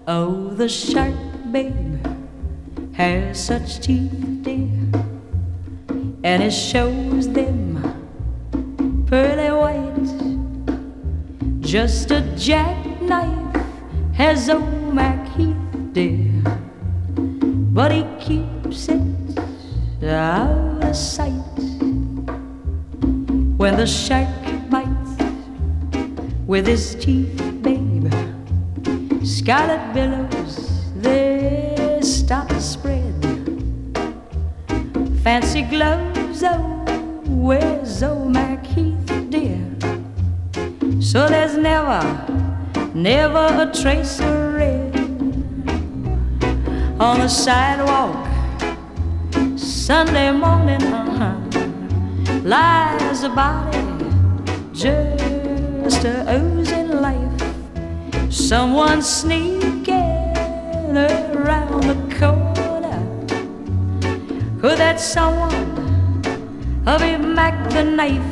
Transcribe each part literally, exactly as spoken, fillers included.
Oh, the shark, babe, has such teeth, dear, and it shows them pearly white. Just a jackknife has old Mac Heath, dear, but he keeps it out of sight. When the shark bites with his teeth, babe, scarlet billows, they start to spread. Fancy gloves, oh, where's old Mac Heath, dear? So there's never, never a trace of red on the sidewalk. Sunday morning, uh-huh, lies a body just a oozing life. Someone sneaking around the corner. Could that someone be Mac the knife?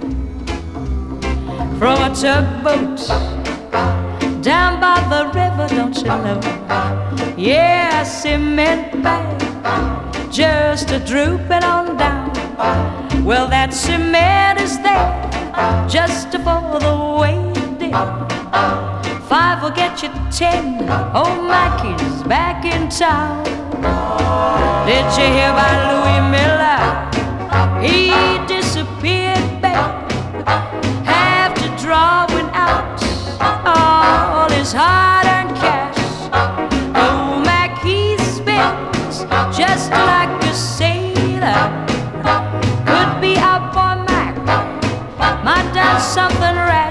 From a tugboat down by the river, don't you know? Yeah, a cement bag just a drooping on down. Well, that cement is there just for the weight, dear. Five will get you ten. Oh, Mac is back in town. Did you hear about Louis Miller? He disappeared, babe. Have to drawing out all his hard-earned cash. Oh, Mac, he spins just like a sailor. Could be our boy Mac, might done something rash.